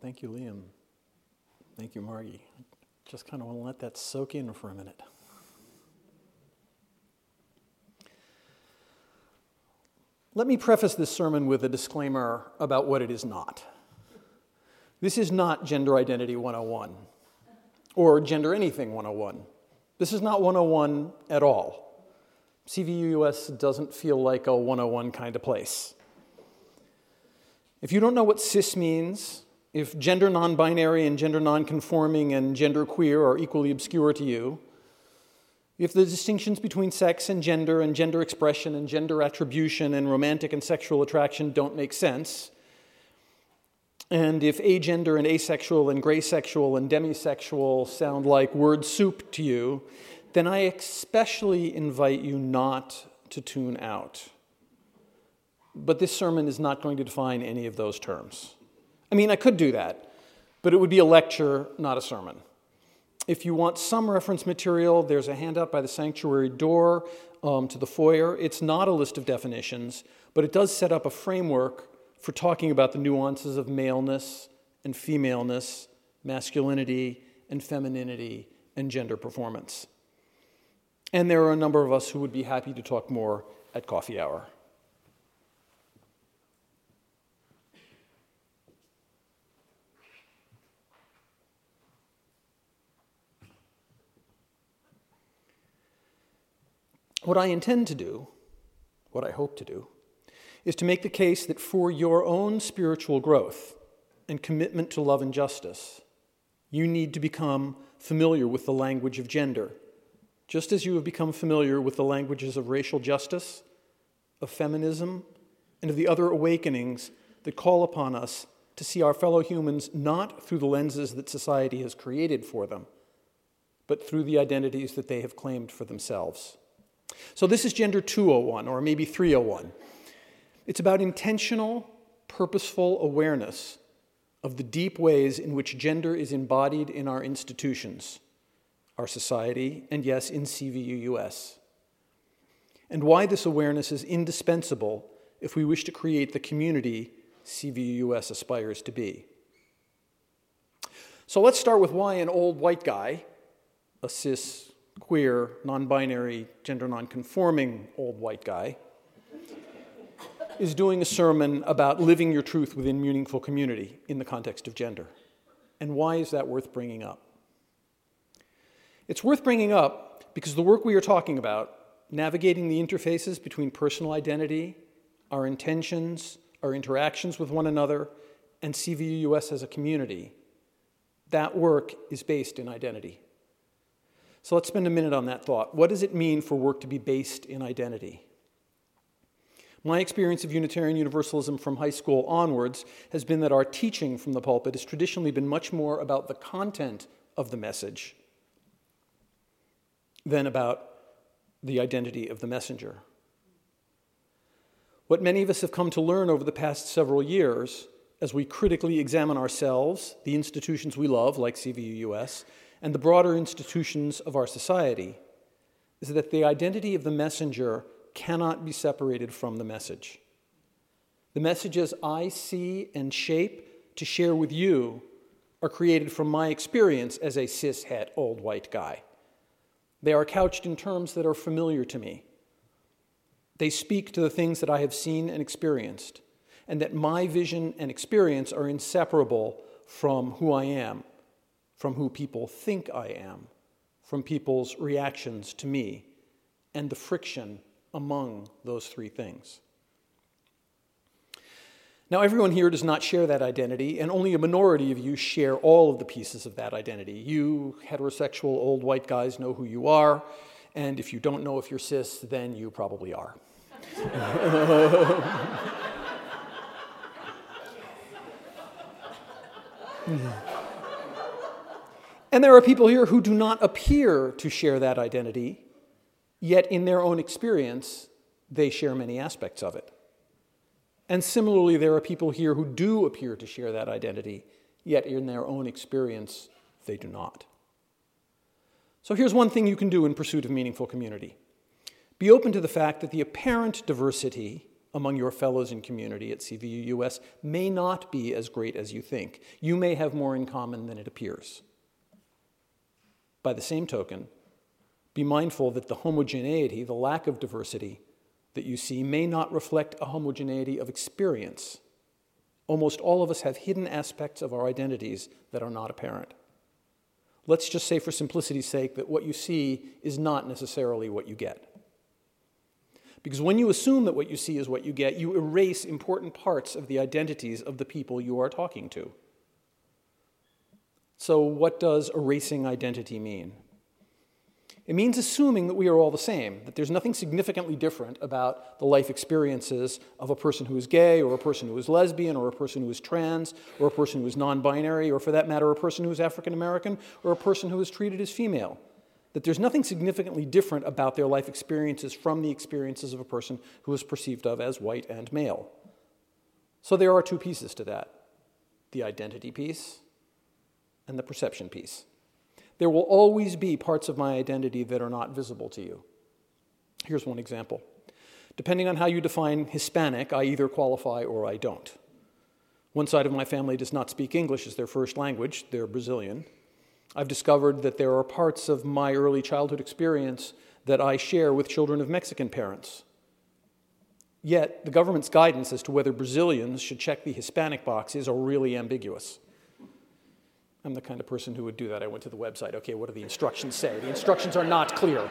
Thank you, Liam. Thank you, Margie. Just kind of want to let that soak in for a minute. Let me preface this sermon with a disclaimer about what it is not. This is not Gender Identity 101 or Gender Anything 101. This is not 101 at all. CVUUS doesn't feel like a 101 kind of place. If you don't know what cis means, if gender non-binary and gender non-conforming and gender queer are equally obscure to you, if the distinctions between sex and gender expression and gender attribution and romantic and sexual attraction don't make sense, and if agender and asexual and gray sexual and demisexual sound like word soup to you, then I especially invite you not to tune out. But this sermon is not going to define any of those terms. I mean, I could do that, but it would be a lecture, not a sermon. If you want some reference material, there's a handout by the sanctuary door to the foyer. It's not a list of definitions, but it does set up a framework for talking about the nuances of maleness and femaleness, masculinity and femininity, and gender performance. And there are a number of us who would be happy to talk more at coffee hour. What I intend to do, what I hope to do, is to make the case that for your own spiritual growth and commitment to love and justice, you need to become familiar with the language of gender, just as you have become familiar with the languages of racial justice, of feminism, and of the other awakenings that call upon us to see our fellow humans not through the lenses that society has created for them, but through the identities that they have claimed for themselves. So this is Gender 201, or maybe 301. It's about intentional, purposeful awareness of the deep ways in which gender is embodied in our institutions, our society, and yes, in CVUUS. And why this awareness is indispensable if we wish to create the community CVUUS aspires to be. So let's start with why an old white guy, a cis, queer, non-binary, gender non-conforming old white guy, is doing a sermon about living your truth within meaningful community in the context of gender. And why is that worth bringing up? It's worth bringing up because the work we are talking about, navigating the interfaces between personal identity, our intentions, our interactions with one another, and CVUUS as a community, that work is based in identity. So let's spend a minute on that thought. What does it mean for work to be based in identity? My experience of Unitarian Universalism from high school onwards has been that our teaching from the pulpit has traditionally been much more about the content of the message than about the identity of the messenger. What many of us have come to learn over the past several years, as we critically examine ourselves, the institutions we love, like CVUUS, and the broader institutions of our society, is that the identity of the messenger cannot be separated from the message. The messages I see and shape to share with you are created from my experience as a cis-het old white guy. They are couched in terms that are familiar to me. They speak to the things that I have seen and experienced, and that my vision and experience are inseparable from who I am, from who people think I am, from people's reactions to me, and the friction among those three things. Now, everyone here does not share that identity, and only a minority of you share all of the pieces of that identity. You heterosexual old white guys know who you are, and if you don't know if you're cis, then you probably are. And there are people here who do not appear to share that identity, yet in their own experience, they share many aspects of it. And similarly, there are people here who do appear to share that identity, yet in their own experience, they do not. So here's one thing you can do in pursuit of meaningful community. Be open to the fact that the apparent diversity among your fellows in community at CVU US may not be as great as you think. You may have more in common than it appears. By the same token, be mindful that the homogeneity, the lack of diversity that you see may not reflect a homogeneity of experience. Almost all of us have hidden aspects of our identities that are not apparent. Let's just say for simplicity's sake that what you see is not necessarily what you get. Because when you assume that what you see is what you get, you erase important parts of the identities of the people you are talking to. So what does erasing identity mean? It means assuming that we are all the same, that there's nothing significantly different about the life experiences of a person who is gay, or a person who is lesbian, or a person who is trans, or a person who is non-binary, or for that matter, a person who is African American, or a person who is treated as female. That there's nothing significantly different about their life experiences from the experiences of a person who is perceived of as white and male. So there are two pieces to that: the identity piece and the perception piece. There will always be parts of my identity that are not visible to you. Here's one example. Depending on how you define Hispanic, I either qualify or I don't. One side of my family does not speak English as their first language. They're Brazilian. I've discovered that there are parts of my early childhood experience that I share with children of Mexican parents. Yet, the government's guidance as to whether Brazilians should check the Hispanic boxes are really ambiguous. I'm the kind of person who would do that. I went to the website. Okay, what do the instructions say? The instructions are not clear.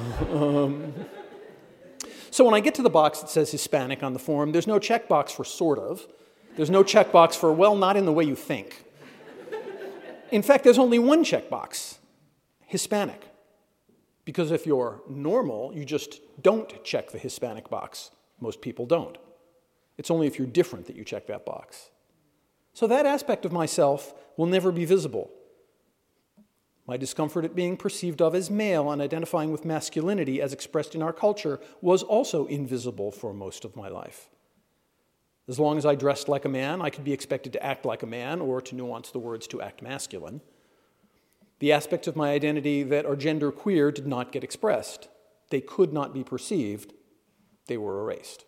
So when I get to the box that says Hispanic on the form, there's no checkbox for sort of. There's no checkbox for, well, not in the way you think. In fact, there's only one checkbox: Hispanic. Because if you're normal, you just don't check the Hispanic box. Most people don't. It's only if you're different that you check that box. So that aspect of myself will never be visible. My discomfort at being perceived of as male and identifying with masculinity as expressed in our culture was also invisible for most of my life. As long as I dressed like a man, I could be expected to act like a man, or, to nuance the words, to act masculine. The aspects of my identity that are genderqueer did not get expressed. They could not be perceived. They were erased.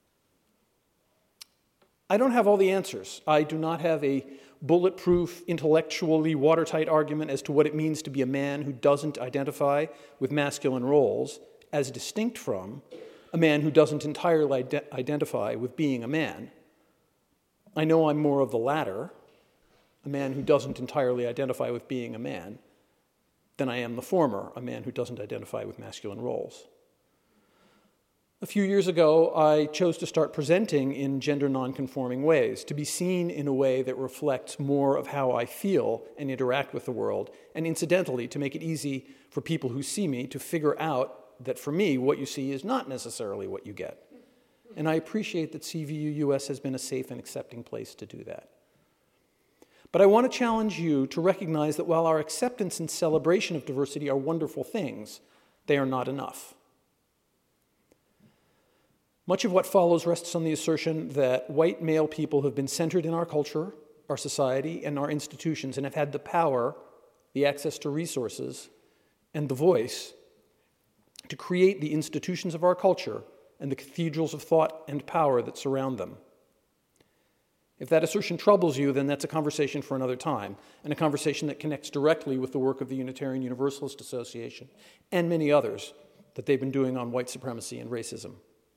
I don't have all the answers. I do not have a bulletproof, intellectually watertight argument as to what it means to be a man who doesn't identify with masculine roles, as distinct from a man who doesn't entirely identify with being a man. I know I'm more of the latter, a man who doesn't entirely identify with being a man, than I am the former, a man who doesn't identify with masculine roles. A few years ago, I chose to start presenting in gender nonconforming ways, to be seen in a way that reflects more of how I feel and interact with the world, and incidentally, to make it easy for people who see me to figure out that for me, what you see is not necessarily what you get. And I appreciate that CVU US has been a safe and accepting place to do that. But I want to challenge you to recognize that while our acceptance and celebration of diversity are wonderful things, they are not enough. Much of what follows rests on the assertion that white male people have been centered in our culture, our society, and our institutions, and have had the power, the access to resources, and the voice to create the institutions of our culture and the cathedrals of thought and power that surround them. If that assertion troubles you, then that's a conversation for another time, and a conversation that connects directly with the work of the Unitarian Universalist Association and many others that they've been doing on white supremacy and racism.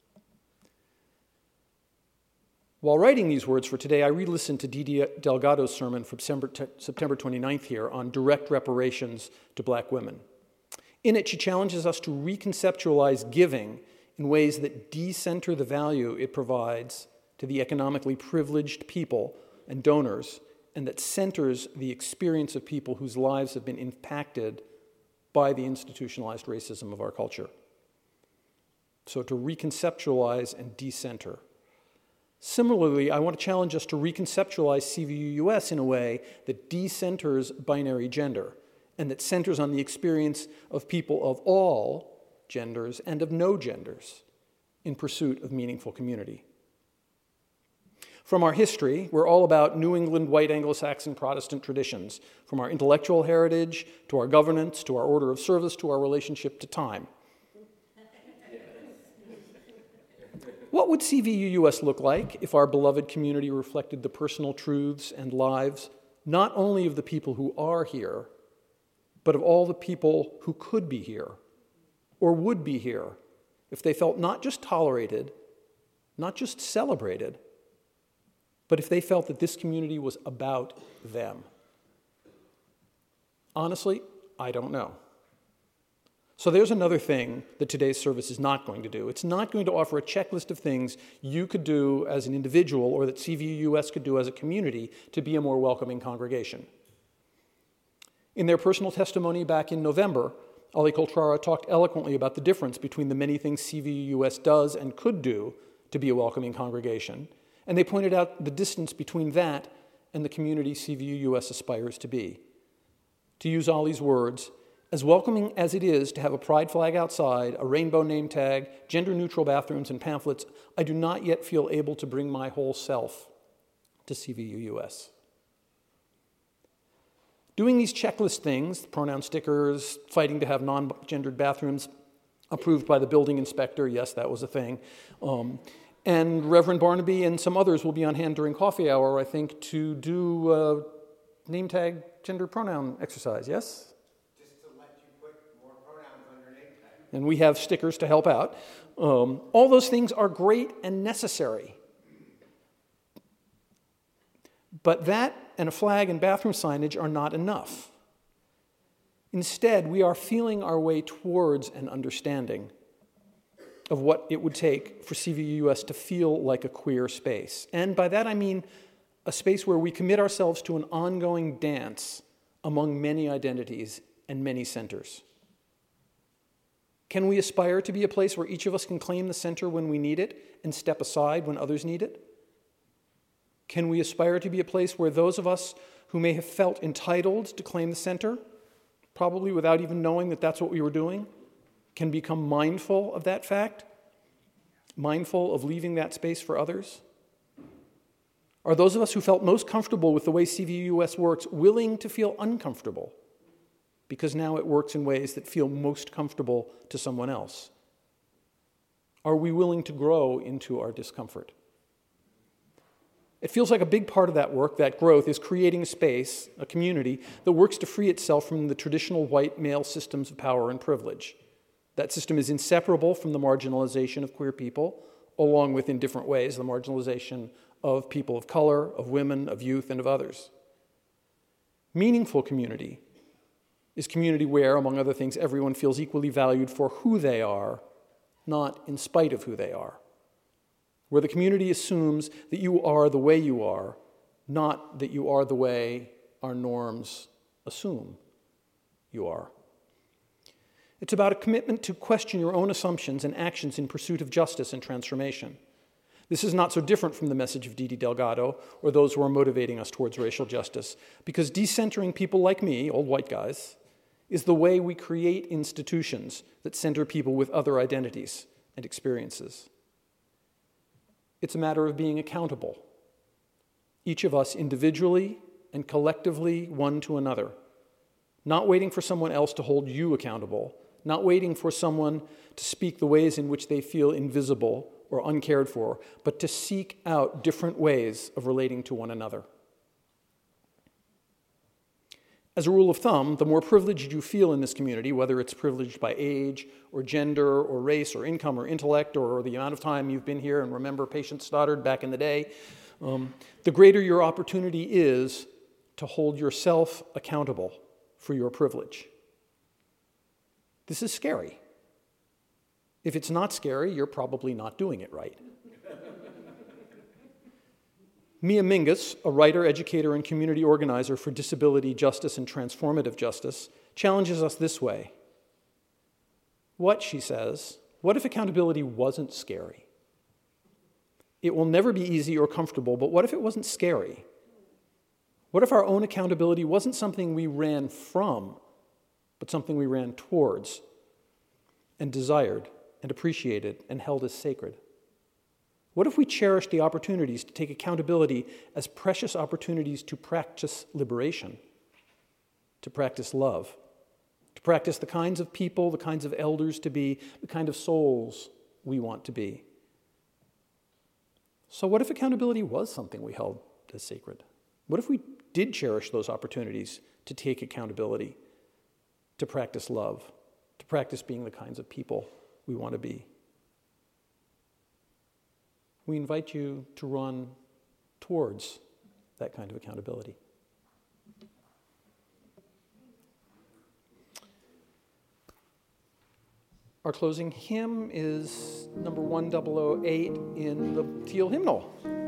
While writing these words for today, I re-listened to Didi Delgado's sermon from September 29th here on direct reparations to black women. In it, she challenges us to reconceptualize giving in ways that decenter the value it provides to the economically privileged people and donors, and that centers the experience of people whose lives have been impacted by the institutionalized racism of our culture. So to reconceptualize and decenter. Similarly, I want to challenge us to reconceptualize CVU US in a way that decenters binary gender and that centers on the experience of people of all genders and of no genders in pursuit of meaningful community. From our history, we're all about New England white Anglo-Saxon Protestant traditions, from our intellectual heritage to our governance to our order of service to our relationship to time. What would CVUUS look like if our beloved community reflected the personal truths and lives not only of the people who are here, but of all the people who could be here or would be here if they felt not just tolerated, not just celebrated, but if they felt that this community was about them? Honestly, I don't know. So there's another thing that today's service is not going to do. It's not going to offer a checklist of things you could do as an individual or that CVUUS could do as a community to be a more welcoming congregation. In their personal testimony back in November, Ali Coltrara talked eloquently about the difference between the many things CVUUS does and could do to be a welcoming congregation, and they pointed out the distance between that and the community CVUUS aspires to be. To use Ali's words, as welcoming as it is to have a pride flag outside, a rainbow name tag, gender-neutral bathrooms, and pamphlets, I do not yet feel able to bring my whole self to CVUUS. Doing these checklist things, pronoun stickers, fighting to have non-gendered bathrooms approved by the building inspector, yes, that was a thing, and Reverend Barnaby and some others will be on hand during coffee hour, I think, to do name tag gender pronoun exercise, yes? And we have stickers to help out. All those things are great and necessary. But that and a flag and bathroom signage are not enough. Instead, we are feeling our way towards an understanding of what it would take for CVUUS to feel like a queer space. And by that I mean a space where we commit ourselves to an ongoing dance among many identities and many centers. Can we aspire to be a place where each of us can claim the center when we need it and step aside when others need it? Can we aspire to be a place where those of us who may have felt entitled to claim the center, probably without even knowing that that's what we were doing, can become mindful of that fact, mindful of leaving that space for others? Are those of us who felt most comfortable with the way CVUUS works willing to feel uncomfortable because now it works in ways that feel most comfortable to someone else? Are we willing to grow into our discomfort? It feels like a big part of that work, that growth, is creating a space, a community, that works to free itself from the traditional white male systems of power and privilege. That system is inseparable from the marginalization of queer people, along with, in different ways, the marginalization of people of color, of women, of youth, and of others. Meaningful community is community where, among other things, everyone feels equally valued for who they are, not in spite of who they are. Where the community assumes that you are the way you are, not that you are the way our norms assume you are. It's about a commitment to question your own assumptions and actions in pursuit of justice and transformation. This is not so different from the message of Didi Delgado or those who are motivating us towards racial justice, because decentering people like me, old white guys, is the way we create institutions that center people with other identities and experiences. It's a matter of being accountable, each of us individually and collectively, one to another, not waiting for someone else to hold you accountable, not waiting for someone to speak the ways in which they feel invisible or uncared for, but to seek out different ways of relating to one another. As a rule of thumb, the more privileged you feel in this community, whether it's privileged by age or gender or race or income or intellect or the amount of time you've been here and remember Patience Stoddard back in the day, the greater your opportunity is to hold yourself accountable for your privilege. This is scary. If it's not scary, you're probably not doing it right. Mia Mingus, a writer, educator, and community organizer for disability justice and transformative justice, challenges us this way. What, she says, what if accountability wasn't scary? It will never be easy or comfortable, but what if it wasn't scary? What if our own accountability wasn't something we ran from, but something we ran towards and desired and appreciated and held as sacred? What if we cherished the opportunities to take accountability as precious opportunities to practice liberation, to practice love, to practice the kinds of people, the kinds of elders to be, the kind of souls we want to be? So what if accountability was something we held as sacred? What if we did cherish those opportunities to take accountability, to practice love, to practice being the kinds of people we want to be? We invite you to run towards that kind of accountability. Our closing hymn is number 1008 in the Teal Hymnal.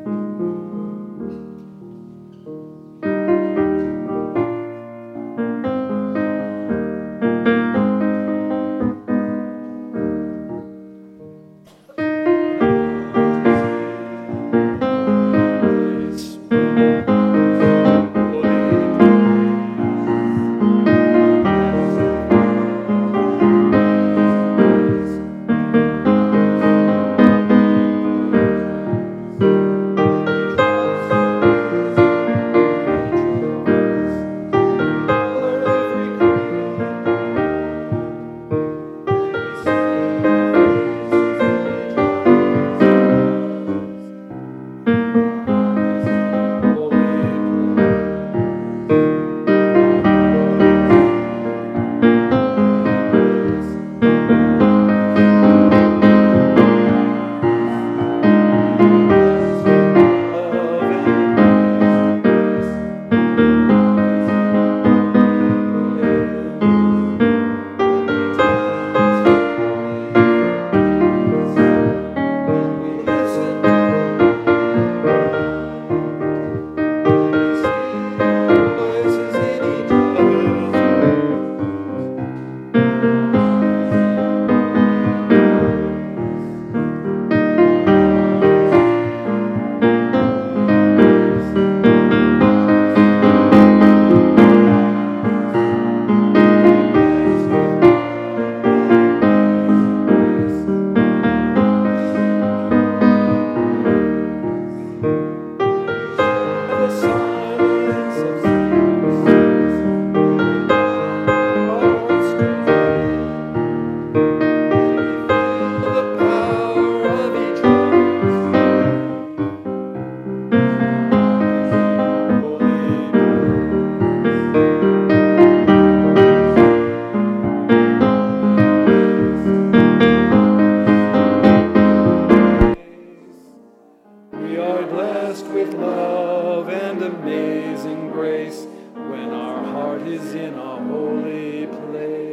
We are blessed with love and amazing grace when our heart is in a holy place.